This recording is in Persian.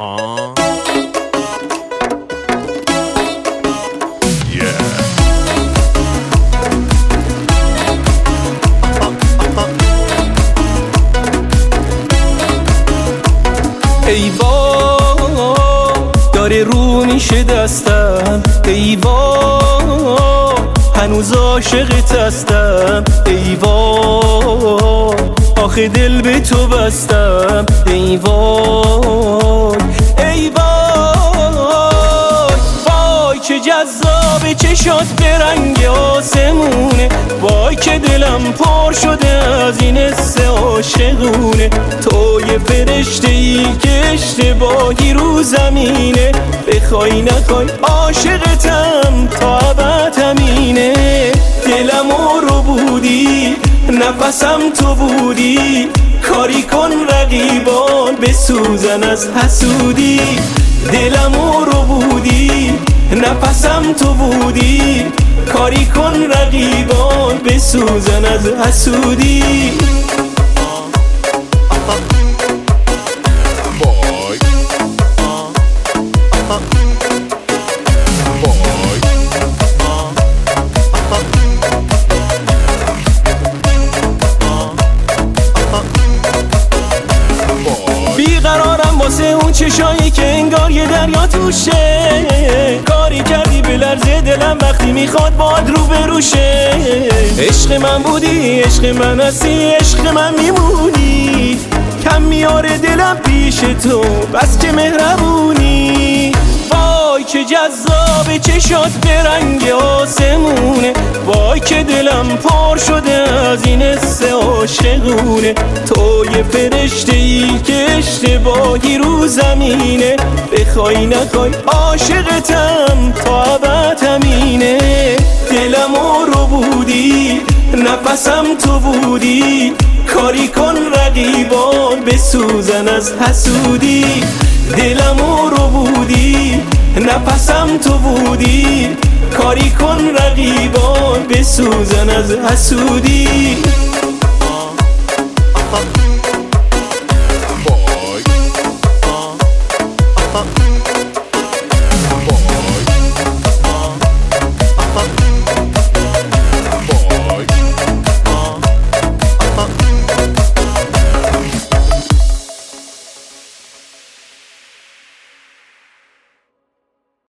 ای وای داره رو میشه دستم، ای وای هنوز عاشقت هستم، ای وای آخه دل به تو بستم، ای وای ای وای وای چه جذابه چشات به رنگ آسمونه، وای که دلم پر شده از این حس عاشقونه، تو یه فرشته ای که اشتباهی رو زمینه، بخوای نخوای عاشقتم تا ابد همینه، دلمو رو بودی نفسم تو بودی، کاری کن رقیبان بسوزن از حسودی، دلمو رو بودی نفسم تو بودی، کاری کن رقیبان بسوزن از حسودی. بیقرارم واسه اون چشایی که انگار یه دریا توشه، کاری کردی به لرز دلم وقتی میخواد باد رو بروشه، عشق من بودی عشق من هستی عشق من میمونی، کم میاره دلم پیش تو بس که مهربونی، وای که جذاب چشات به رنگ آسمونه، وای که دلم پر شده از این حس عاشقونه، تو یه فرشته ای که اشتباهی رو زمینه، بخوای نخوای عاشقتم تا ابد همینه، دلمو رو بودی نفسم تو بودی، کاری کن رقیبان بسوزن از حسودی، دلمو رو بودی نفسم تو بودی، کاری کن رقیبان بسوزن از حسودی.